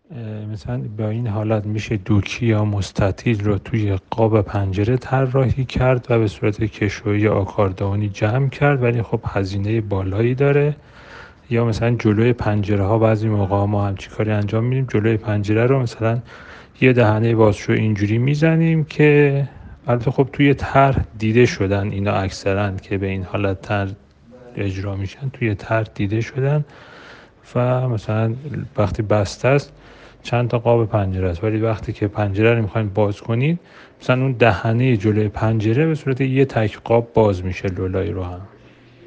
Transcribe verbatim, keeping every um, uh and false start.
مثلا با این حالت میشه دوکی یا مستطیل رو توی قاب پنجره طراحی کرد و به صورت کشویی یا آکاردئونی جمع کرد، ولی خب هزینه بالایی داره. یا مثلا جلوی پنجره ها بعضی موقع ما همچی کاری انجام میدیم، جلوی پنجره رو مثلا یه دهنه بازشو اینجوری میزنیم که البته خب توی طرح دیده شدن اینا اکثرا که به این حالت طرح اجرا میشن، توی طرح دیده شدن و مثلا وقتی بسته است چند تا قاب پنجره است، ولی وقتی که پنجره رو میخواین باز کنید مثلا اون دهنه جلوی پنجره به صورت یه تک قاب باز میشه لولای رو هم.